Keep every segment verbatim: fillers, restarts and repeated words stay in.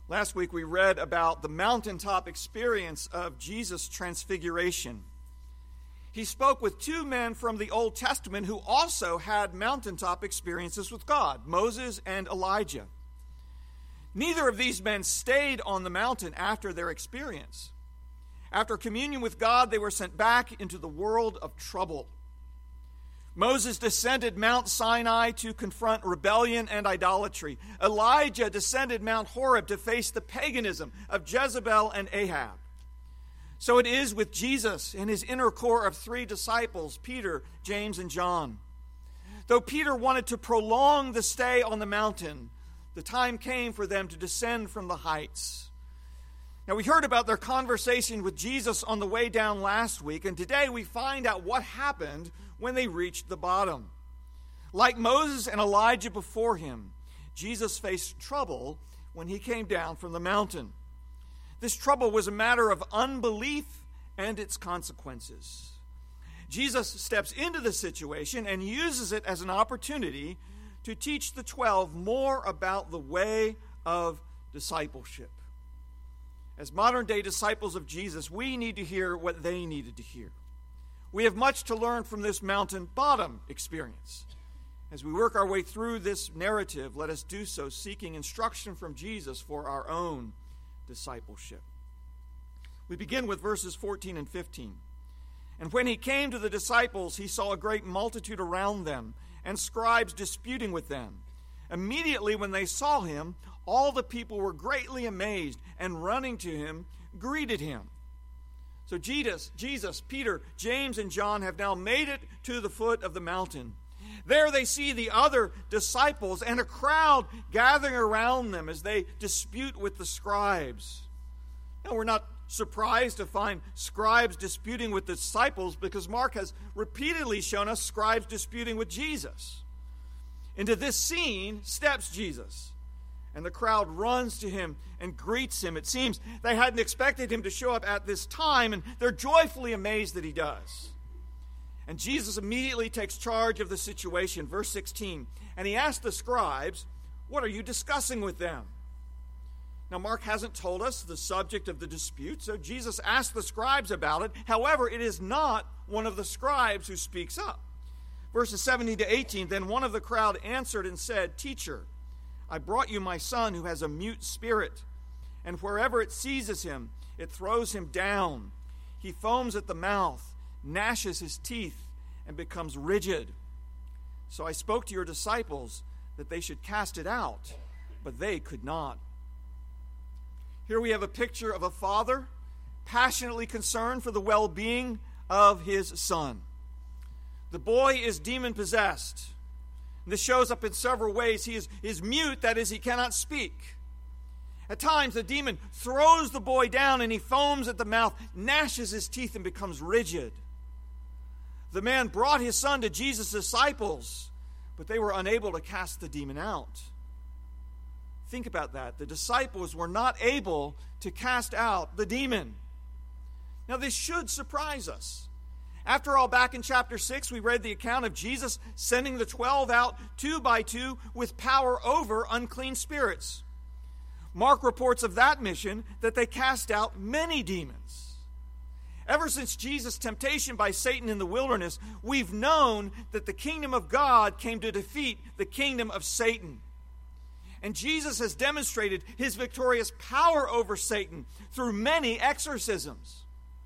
Last week we read about the mountaintop experience of Jesus' transfiguration. He spoke with two men from the Old Testament who also had mountaintop experiences with God, Moses and Elijah. Neither of these men stayed on the mountain after their experience. After communion with God, they were sent back into the world of trouble. Moses descended Mount Sinai to confront rebellion and idolatry. Elijah descended Mount Horeb to face the paganism of Jezebel and Ahab. So it is with Jesus and his inner core of three disciples, Peter, James, and John. Though Peter wanted to prolong the stay on the mountain, the time came for them to descend from the heights. Now, we heard about their conversation with Jesus on the way down last week, and today we find out what happened when they reached the bottom. Like Moses and Elijah before him, Jesus faced trouble when he came down from the mountain. This trouble was a matter of unbelief and its consequences. Jesus steps into the situation and uses it as an opportunity to teach the twelve more about the way of discipleship. As modern-day disciples of Jesus, we need to hear what they needed to hear. We have much to learn from this mountain bottom experience. As we work our way through this narrative, let us do so seeking instruction from Jesus for our own discipleship. We begin with verses fourteen and fifteen. And when he came to the disciples, he saw a great multitude around them, and scribes disputing with them. Immediately when they saw him, all the people were greatly amazed, and running to him, greeted him. So Jesus, Jesus, Peter, James, and John have now made it to the foot of the mountain. There they see the other disciples and a crowd gathering around them as they dispute with the scribes. Now, we're not surprised to find scribes disputing with the disciples because Mark has repeatedly shown us scribes disputing with Jesus. Into this scene steps Jesus, and the crowd runs to him and greets him. It seems they hadn't expected him to show up at this time, and they're joyfully amazed that he does. And Jesus immediately takes charge of the situation. Verse sixteen, and he asked the scribes, "What are you discussing with them?" Now, Mark hasn't told us the subject of the dispute, so Jesus asked the scribes about it. However, it is not one of the scribes who speaks up. Verses seventeen to eighteen, then one of the crowd answered and said, "Teacher, I brought you my son who has a mute spirit, and wherever it seizes him, it throws him down. He foams at the mouth, gnashes his teeth, and becomes rigid. So I spoke to your disciples that they should cast it out, but they could not." Here we have a picture of a father passionately concerned for the well-being of his son. The boy is demon-possessed. This shows up in several ways. He is, is mute, that is, he cannot speak. At times, the demon throws the boy down and he foams at the mouth, gnashes his teeth, and becomes rigid. The man brought his son to Jesus' disciples, but they were unable to cast the demon out. Think about that. The disciples were not able to cast out the demon. Now, this should surprise us. After all, back in chapter six, we read the account of Jesus sending the twelve out two by two with power over unclean spirits. Mark reports of that mission that they cast out many demons. Ever since Jesus' temptation by Satan in the wilderness, we've known that the kingdom of God came to defeat the kingdom of Satan. And Jesus has demonstrated his victorious power over Satan through many exorcisms.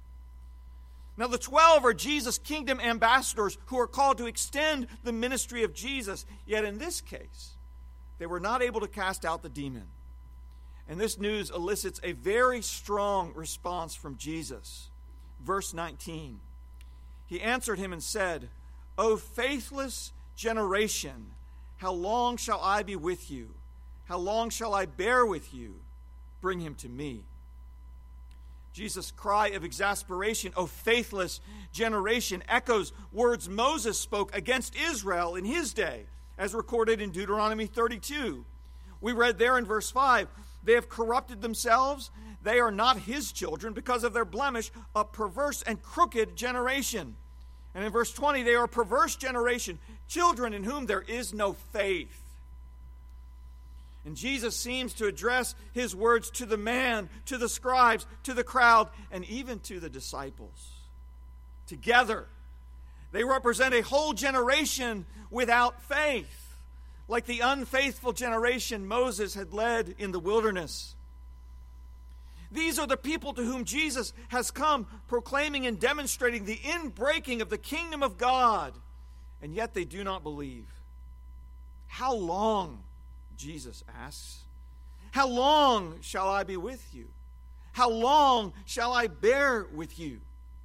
Now, the twelve are Jesus' kingdom ambassadors who are called to extend the ministry of Jesus. Yet in this case, they were not able to cast out the demon. And this news elicits a very strong response from Jesus. Verse nineteen, he answered him and said, "O faithless generation, how long shall I be with you? How long shall I bear with you? Bring him to me." Jesus' cry of exasperation, "O faithless generation," echoes words Moses spoke against Israel in his day, as recorded in Deuteronomy thirty-two. We read there in verse five, "They have corrupted themselves. They are not his children because of their blemish, a perverse and crooked generation." And in verse twenty, "They are a perverse generation, children in whom there is no faith." And Jesus seems to address his words to the man, to the scribes, to the crowd, and even to the disciples. Together, they represent a whole generation without faith, like the unfaithful generation Moses had led in the wilderness. These are the people to whom Jesus has come, proclaiming and demonstrating the inbreaking of the kingdom of God, and yet they do not believe. How long? Jesus asks. How long shall I be with you? How long shall I bear with you?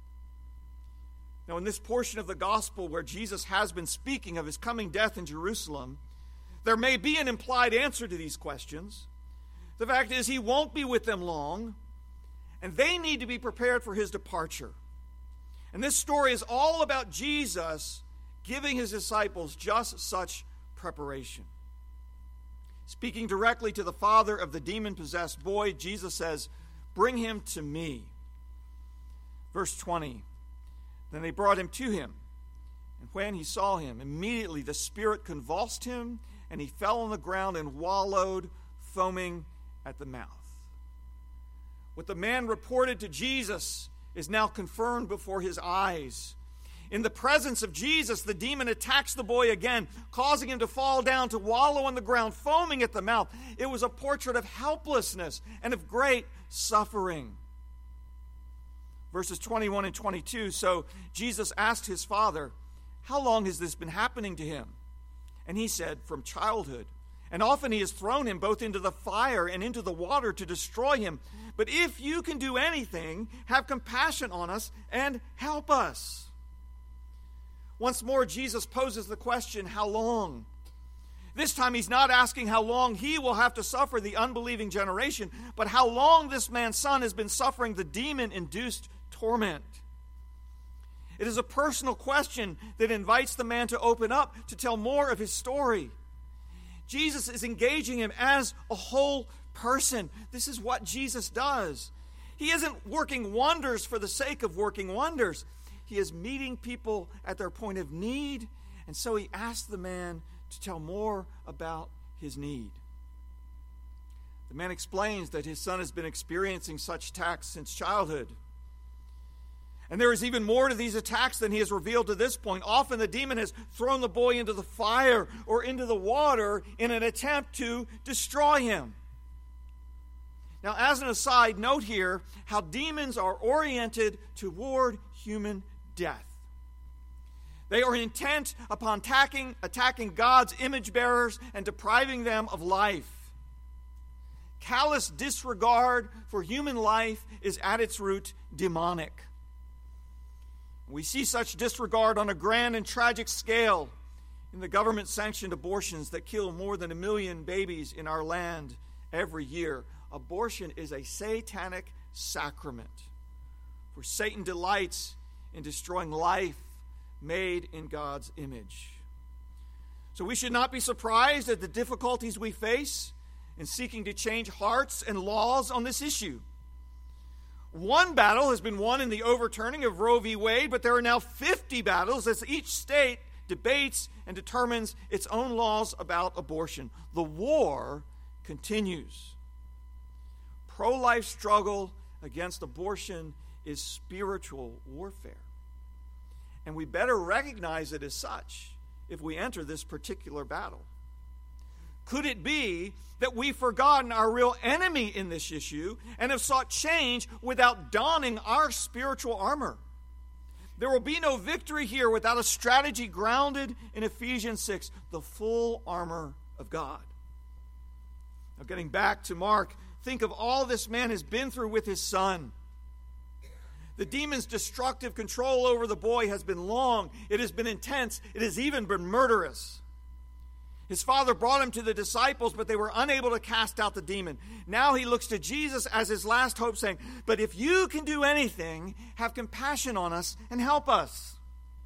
Now, in this portion of the gospel where Jesus has been speaking of his coming death in Jerusalem, there may be an implied answer to these questions. The fact is, he won't be with them long, and they need to be prepared for his departure. And this story is all about Jesus giving his disciples just such preparation. Speaking directly to the father of the demon-possessed boy, Jesus says, "Bring him to me." Verse twenty, then they brought him to him. And when he saw him, immediately the spirit convulsed him, and he fell on the ground and wallowed, foaming at the mouth. What the man reported to Jesus is now confirmed before his eyes. In the presence of Jesus, the demon attacks the boy again, causing him to fall down, to wallow on the ground, foaming at the mouth. It was a portrait of helplessness and of great suffering. Verses twenty-one and twenty-two, so Jesus asked his father, "How long has this been happening to him?" And he said, "From childhood. And often he has thrown him both into the fire and into the water to destroy him. But if you can do anything, have compassion on us and help us." Once more, Jesus poses the question, how long? This time he's not asking how long he will have to suffer the unbelieving generation, but how long this man's son has been suffering the demon-induced torment. It is a personal question that invites the man to open up, to tell more of his story. Jesus is engaging him as a whole person. This is what Jesus does. He isn't working wonders for the sake of working wonders. He is meeting people at their point of need, and so he asks the man to tell more about his need. The man explains that his son has been experiencing such attacks since childhood. And there is even more to these attacks than he has revealed to this point. Often the demon has thrown the boy into the fire or into the water in an attempt to destroy him. Now, as an aside, note here how demons are oriented toward human death. They are intent upon attacking, attacking God's image bearers and depriving them of life. Callous disregard for human life is at its root demonic. We see such disregard on a grand and tragic scale in the government-sanctioned abortions that kill more than a million babies in our land every year. Abortion is a satanic sacrament, for Satan delights in destroying life made in God's image. So we should not be surprised at the difficulties we face in seeking to change hearts and laws on this issue. One battle has been won in the overturning of Roe v. Wade, but there are now fifty battles as each state debates and determines its own laws about abortion. The war continues. Pro-life struggle against abortion is spiritual warfare. And we better recognize it as such if we enter this particular battle. Could it be that we've forgotten our real enemy in this issue and have sought change without donning our spiritual armor? There will be no victory here without a strategy grounded in Ephesians six, the full armor of God. Now, getting back to Mark, think of all this man has been through with his son. The demon's destructive control over the boy has been long. It has been intense. It has even been murderous. His father brought him to the disciples, but they were unable to cast out the demon. Now he looks to Jesus as his last hope, saying, "But if you can do anything, have compassion on us and help us."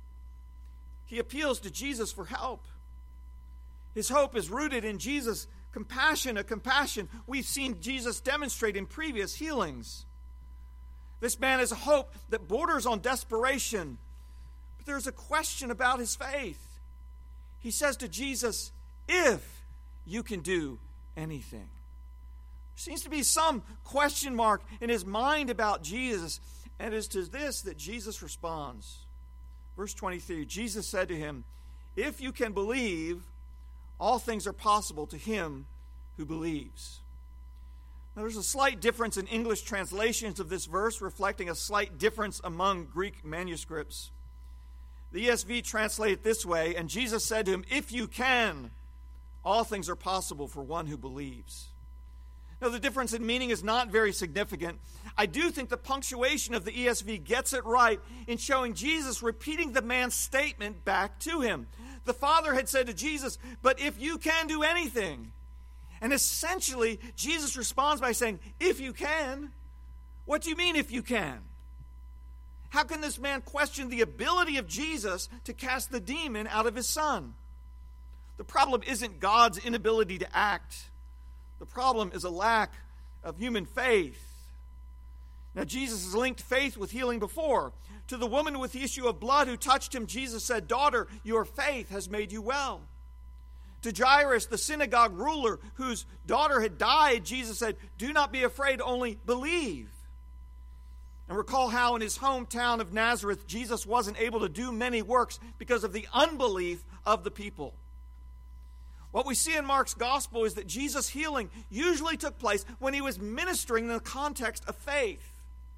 He appeals to Jesus for help. His hope is rooted in Jesus' compassion, a compassion we've seen Jesus demonstrate in previous healings. This man has a hope that borders on desperation, but there's a question about his faith. He says to Jesus, "If you can do anything? There seems to be some question mark in his mind about Jesus, and it is to this that Jesus responds. Verse twenty-three, Jesus said to him, "If you can believe, all things are possible to him who believes." Now, there's a slight difference in English translations of this verse, reflecting a slight difference among Greek manuscripts. The E S V translates it this way, and Jesus said to him, "If you can, all things are possible for one who believes." Now, the difference in meaning is not very significant. I do think the punctuation of the E S V gets it right in showing Jesus repeating the man's statement back to him. The Father had said to Jesus, "But if you can do anything." And essentially, Jesus responds by saying, "If you can." What do you mean, if you can? How can this man question the ability of Jesus to cast the demon out of his son? The problem isn't God's inability to act. The problem is a lack of human faith. Now, Jesus has linked faith with healing before. To the woman with the issue of blood who touched him, Jesus said, "Daughter, your faith has made you well." To Jairus, the synagogue ruler whose daughter had died, Jesus said, "Do not be afraid, only believe." And recall how in his hometown of Nazareth, Jesus wasn't able to do many works because of the unbelief of the people. What we see in Mark's gospel is that Jesus' healing usually took place when he was ministering in the context of faith.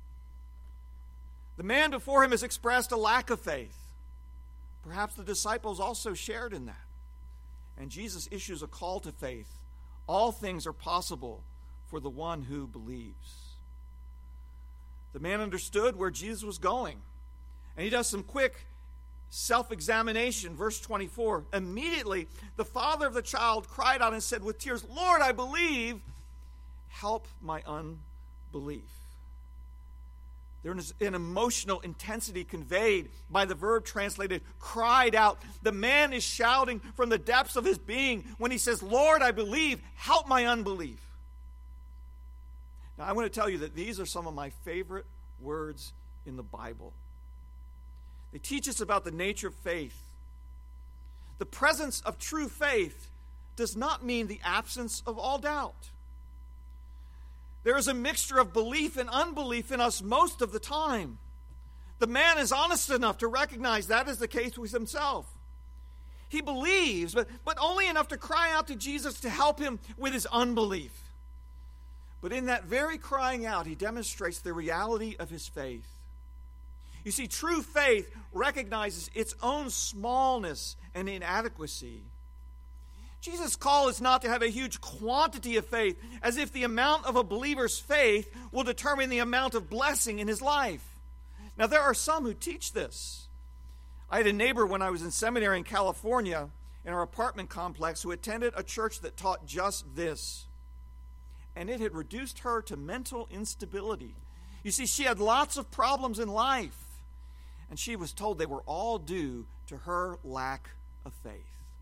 The man before him has expressed a lack of faith. Perhaps the disciples also shared in that. And Jesus issues a call to faith. All things are possible for the one who believes. The man understood where Jesus was going. And he does some quick self-examination. Verse twenty-four, immediately the father of the child cried out and said with tears, "Lord, I believe. Help my unbelief." There is an emotional intensity conveyed by the verb translated cried out. The man is shouting from the depths of his being when he says, "Lord, I believe, help my unbelief." Now, I want to tell you that these are some of my favorite words in the Bible. They teach us about the nature of faith. The presence of true faith does not mean the absence of all doubt. There is a mixture of belief and unbelief in us most of the time. The man is honest enough to recognize that is the case with himself. He believes, but, but only enough to cry out to Jesus to help him with his unbelief. But in that very crying out, he demonstrates the reality of his faith. You see, true faith recognizes its own smallness and inadequacy. Jesus' call is not to have a huge quantity of faith, as if the amount of a believer's faith will determine the amount of blessing in his life. Now, there are some who teach this. I had a neighbor when I was in seminary in California, in our apartment complex, who attended a church that taught just this. And it had reduced her to mental instability. You see, she had lots of problems in life, and she was told they were all due to her lack of faith.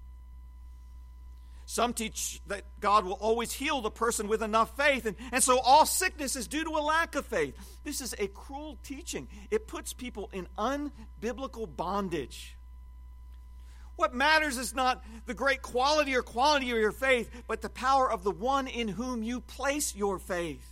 Some teach that God will always heal the person with enough faith, and, and so all sickness is due to a lack of faith. This is a cruel teaching. It puts people in unbiblical bondage. What matters is not the great quality or quantity of your faith, but the power of the one in whom you place your faith.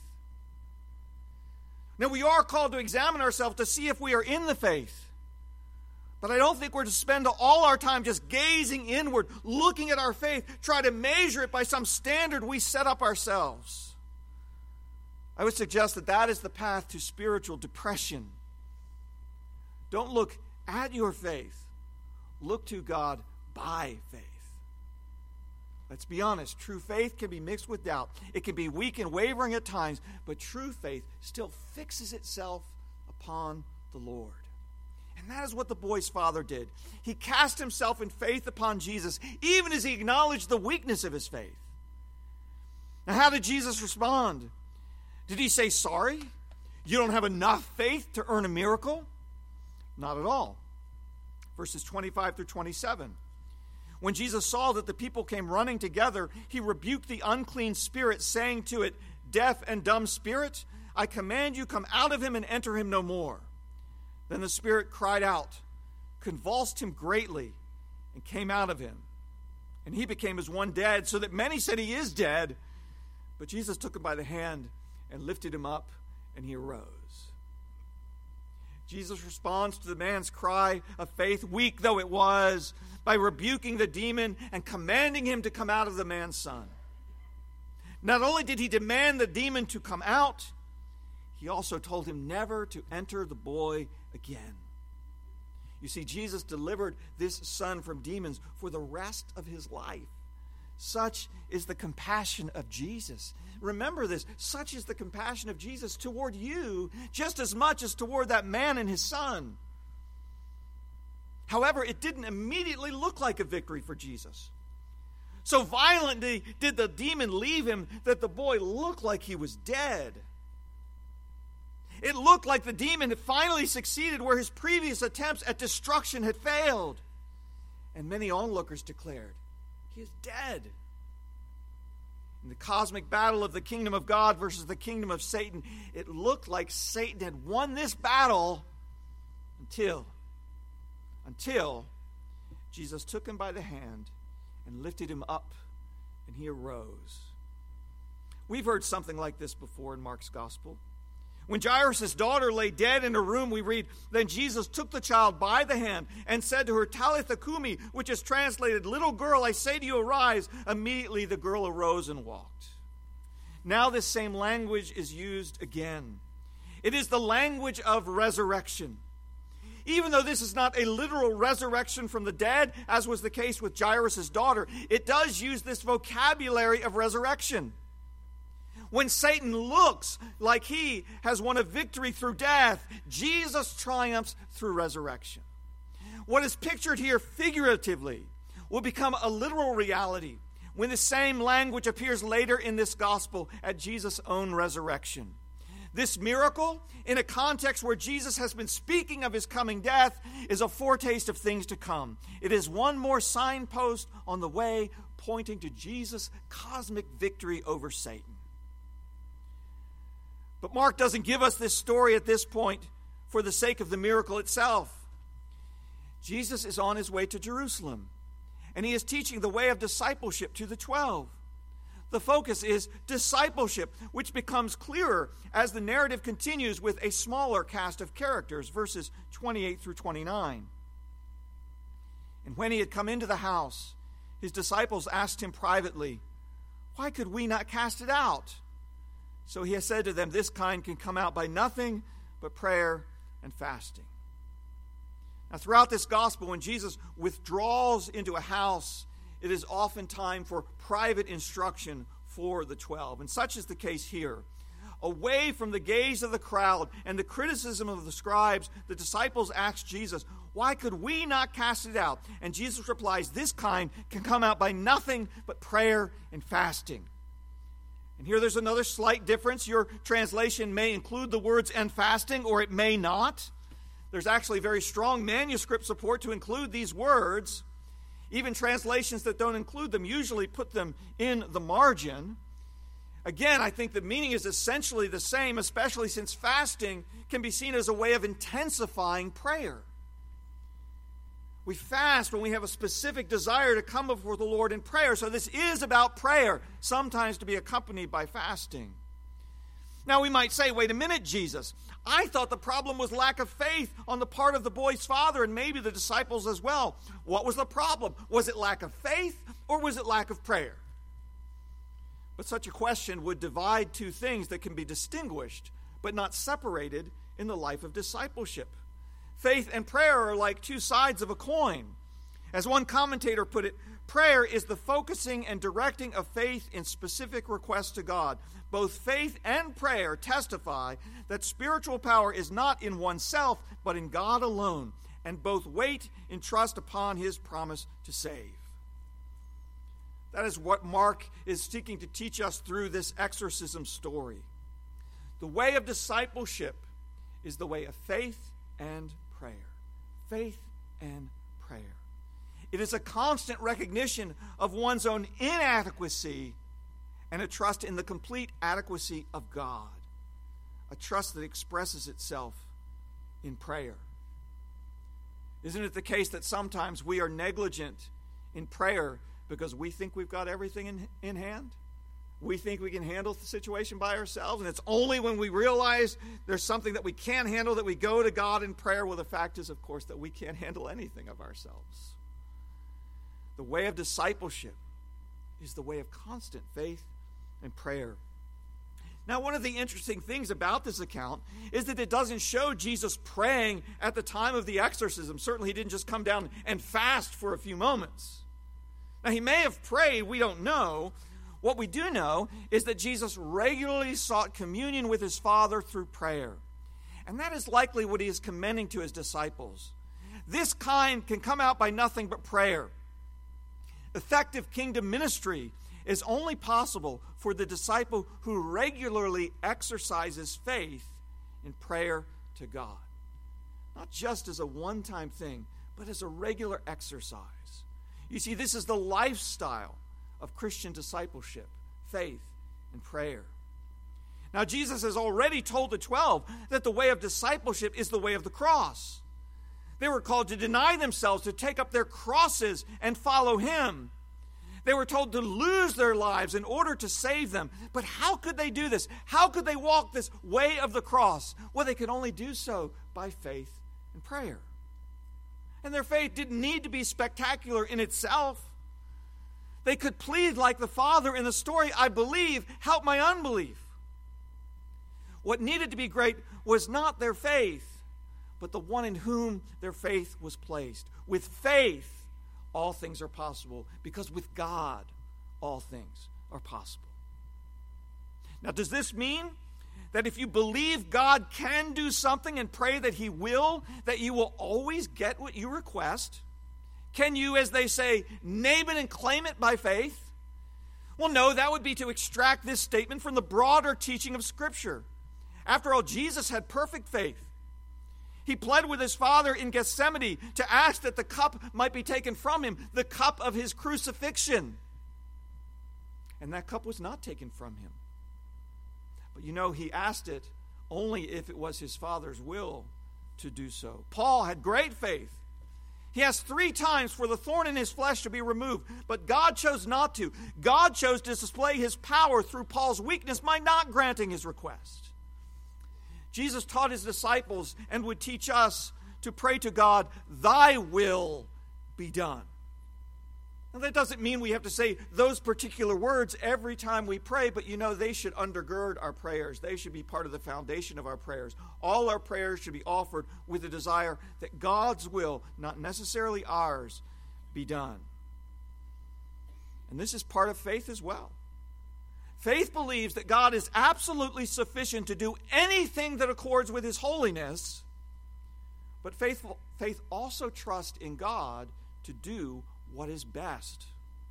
Now, we are called to examine ourselves to see if we are in the faith. But I don't think we're to spend all our time just gazing inward, looking at our faith, try to measure it by some standard we set up ourselves. I would suggest that that is the path to spiritual depression. Don't look at your faith. Look to God by faith. Let's be honest. True faith can be mixed with doubt. It can be weak and wavering at times, but true faith still fixes itself upon the Lord. And that is what the boy's father did. He cast himself in faith upon Jesus, even as he acknowledged the weakness of his faith. Now, how did Jesus respond? Did he say, "Sorry, you don't have enough faith to earn a miracle"? Not at all. Verses twenty-five through twenty-seven. When Jesus saw that the people came running together, he rebuked the unclean spirit, saying to it, "Deaf and dumb spirit, I command you, come out of him and enter him no more." Then the spirit cried out, convulsed him greatly, and came out of him. And he became as one dead, so that many said he is dead. But Jesus took him by the hand and lifted him up, and he arose. Jesus responds to the man's cry of faith, weak though it was, by rebuking the demon and commanding him to come out of the man's son. Not only did he demand the demon to come out, he also told him never to enter the boy again. You see, Jesus delivered this son from demons for the rest of his life. Such is the compassion of Jesus. Remember this. Such is the compassion of Jesus toward you, just as much as toward that man and his son. However, it didn't immediately look like a victory for Jesus. So violently did the demon leave him that the boy looked like he was dead. It looked like the demon had finally succeeded where his previous attempts at destruction had failed. And many onlookers declared, he is dead. In the cosmic battle of the kingdom of God versus the kingdom of Satan, it looked like Satan had won this battle until, until Jesus took him by the hand and lifted him up, and he arose. We've heard something like this before in Mark's gospel. When Jairus' daughter lay dead in her room, we read, then Jesus took the child by the hand and said to her, Talitha Kumi, which is translated, little girl, I say to you, arise. Immediately the girl arose and walked. Now this same language is used again. It is the language of resurrection. Even though this is not a literal resurrection from the dead, as was the case with Jairus' daughter, it does use this vocabulary of resurrection. When Satan looks like he has won a victory through death, Jesus triumphs through resurrection. What is pictured here figuratively will become a literal reality when the same language appears later in this gospel at Jesus' own resurrection. This miracle, in a context where Jesus has been speaking of his coming death, is a foretaste of things to come. It is one more signpost on the way pointing to Jesus' cosmic victory over Satan. But Mark doesn't give us this story at this point for the sake of the miracle itself. Jesus is on his way to Jerusalem, and he is teaching the way of discipleship to the twelve. The focus is discipleship, which becomes clearer as the narrative continues with a smaller cast of characters, verses twenty-eight through twenty-nine. And when he had come into the house, his disciples asked him privately, why could we not cast it out? So he has said to them, this kind can come out by nothing but prayer and fasting. Now, throughout this gospel, when Jesus withdraws into a house, it is often time for private instruction for the twelve. And such is the case here. Away from the gaze of the crowd and the criticism of the scribes, the disciples asked Jesus, why could we not cast it out? And Jesus replies, this kind can come out by nothing but prayer and fasting. And here there's another slight difference. Your translation may include the words and fasting, or it may not. There's actually very strong manuscript support to include these words. Even translations that don't include them usually put them in the margin. Again, I think the meaning is essentially the same, especially since fasting can be seen as a way of intensifying prayer. We fast when we have a specific desire to come before the Lord in prayer. So this is about prayer, sometimes to be accompanied by fasting. Now we might say, wait a minute, Jesus. I thought the problem was lack of faith on the part of the boy's father and maybe the disciples as well. What was the problem? Was it lack of faith or was it lack of prayer? But such a question would divide two things that can be distinguished but not separated in the life of discipleship. Faith and prayer are like two sides of a coin. As one commentator put it, prayer is the focusing and directing of faith in specific requests to God. Both faith and prayer testify that spiritual power is not in oneself, but in God alone, and both wait in trust upon his promise to save. That is what Mark is seeking to teach us through this exorcism story. The way of discipleship is the way of faith and prayer. Faith and prayer. It is a constant recognition of one's own inadequacy and a trust in the complete adequacy of God. A trust that expresses itself in prayer. Isn't it the case that sometimes we are negligent in prayer because we think we've got everything in, in hand? we think we can handle the situation by ourselves, and it's only when we realize there's something that we can't handle that we go to God in prayer. Well, the fact is, of course, that we can't handle anything of ourselves. The way of discipleship is the way of constant faith and prayer. Now, one of the interesting things about this account is that it doesn't show Jesus praying at the time of the exorcism. Certainly, he didn't just come down and fast for a few moments. Now, he may have prayed, we don't know. What we do know is that Jesus regularly sought communion with his Father through prayer. And that is likely what he is commending to his disciples. This kind can come out by nothing but prayer. Effective kingdom ministry is only possible for the disciple who regularly exercises faith in prayer to God. Not just as a one-time thing, but as a regular exercise. You see, this is the lifestyle of Christian discipleship, faith, and prayer. Now, Jesus has already told the twelve that the way of discipleship is the way of the cross. They were called to deny themselves, to take up their crosses and follow him. They were told to lose their lives in order to save them. But how could they do this? How could they walk this way of the cross? Well, they could only do so by faith and prayer. And their faith didn't need to be spectacular in itself. They could plead like the Father in the story, I believe, help my unbelief. What needed to be great was not their faith, but the one in whom their faith was placed. With faith, all things are possible, because with God, all things are possible. Now, does this mean that if you believe God can do something and pray that he will, that you will always get what you request? Can you, as they say, name it and claim it by faith? Well, no, that would be to extract this statement from the broader teaching of Scripture. After all, Jesus had perfect faith. He pled with his Father in Gethsemane to ask that the cup might be taken from him, the cup of his crucifixion. And that cup was not taken from him. But you know, he asked it only if it was his Father's will to do so. Paul had great faith. He asked three times for the thorn in his flesh to be removed, but God chose not to. God chose to display his power through Paul's weakness by not granting his request. Jesus taught his disciples and would teach us to pray to God, thy will be done. Now, that doesn't mean we have to say those particular words every time we pray, but you know, they should undergird our prayers. They should be part of the foundation of our prayers. All our prayers should be offered with the desire that God's will, not necessarily ours, be done. And this is part of faith as well. Faith believes that God is absolutely sufficient to do anything that accords with his holiness, but faithful, faith also trusts in God to do what is best.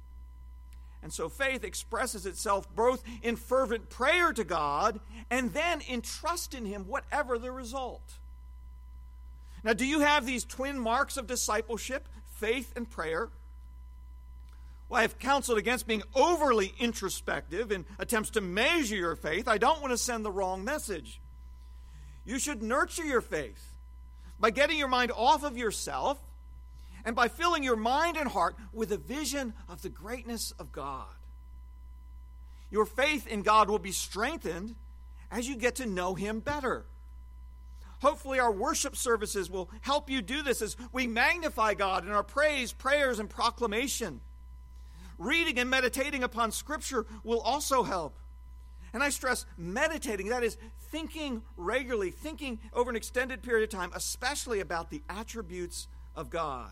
And so faith expresses itself both in fervent prayer to God and then in trust in him, whatever the result. Now, do you have these twin marks of discipleship, faith and prayer? Well, I have counseled against being overly introspective in attempts to measure your faith. I don't want to send the wrong message. You should nurture your faith by getting your mind off of yourself and by filling your mind and heart with a vision of the greatness of God. Your faith in God will be strengthened as you get to know him better. Hopefully our worship services will help you do this as we magnify God in our praise, prayers, and proclamation. Reading and meditating upon Scripture will also help. And I stress meditating, that is thinking regularly, thinking over an extended period of time, especially about the attributes of God.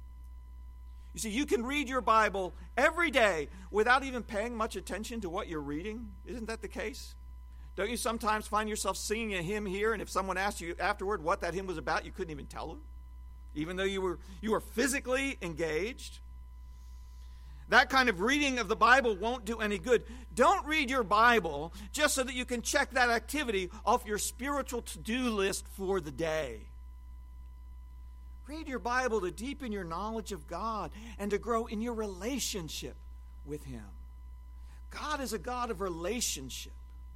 You see, you can read your Bible every day without even paying much attention to what you're reading. Isn't that the case? Don't you sometimes find yourself singing a hymn here, and if someone asked you afterward what that hymn was about, you couldn't even tell them, even though you were you were physically engaged? That kind of reading of the Bible won't do any good. Don't read your Bible just so that you can check that activity off your spiritual to-do list for the day. Read your Bible to deepen your knowledge of God and to grow in your relationship with him. God is a God of relationship.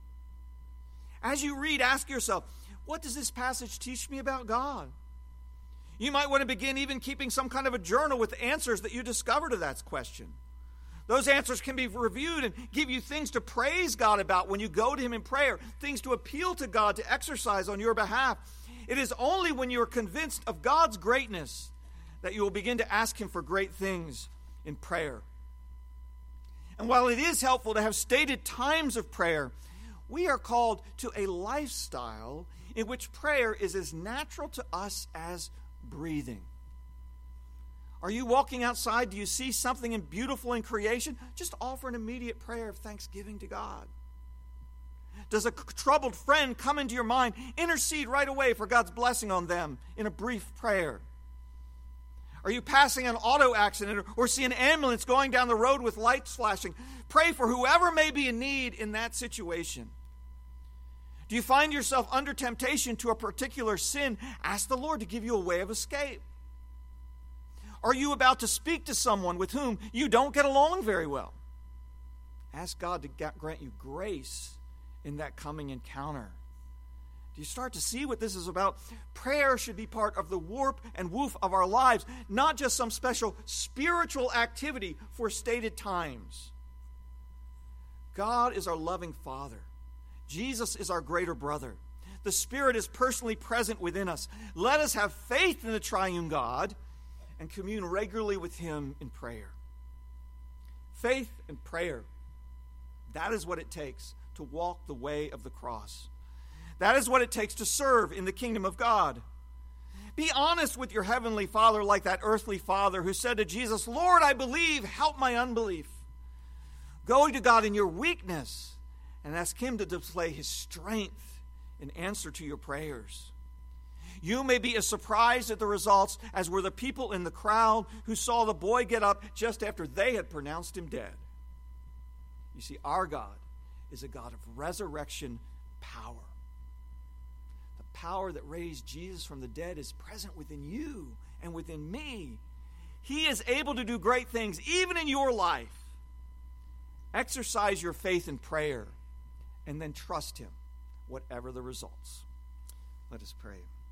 As you read, ask yourself, what does this passage teach me about God? You might want to begin even keeping some kind of a journal with answers that you discover to that question. Those answers can be reviewed and give you things to praise God about when you go to him in prayer, things to appeal to God to exercise on your behalf. It is only when you are convinced of God's greatness that you will begin to ask him for great things in prayer. And while it is helpful to have stated times of prayer, we are called to a lifestyle in which prayer is as natural to us as breathing. Are you walking outside? Do you see something beautiful in creation? Just offer an immediate prayer of thanksgiving to God. Does a troubled friend come into your mind? Intercede right away for God's blessing on them in a brief prayer. Are you passing an auto accident or see an ambulance going down the road with lights flashing? Pray for whoever may be in need in that situation. Do you find yourself under temptation to a particular sin? Ask the Lord to give you a way of escape. Are you about to speak to someone with whom you don't get along very well? Ask God to grant you grace in that coming encounter. Do you start to see what this is about? Prayer should be part of the warp and woof of our lives, not just some special spiritual activity for stated times. God is our loving Father. Jesus is our greater brother. The Spirit is personally present within us. Let us have faith in the triune God and commune regularly with him in prayer. Faith and prayer, that is what it takes to walk the way of the cross. That is what it takes to serve in the kingdom of God. Be honest with your heavenly Father like that earthly father who said to Jesus, "Lord, I believe, help my unbelief." Go to God in your weakness and ask him to display his strength in answer to your prayers. You may be as surprised at the results as were the people in the crowd who saw the boy get up just after they had pronounced him dead. You see, our God is a God of resurrection power. The power that raised Jesus from the dead is present within you and within me. He is able to do great things even in your life. Exercise your faith in prayer and then trust him, whatever the results. Let us pray.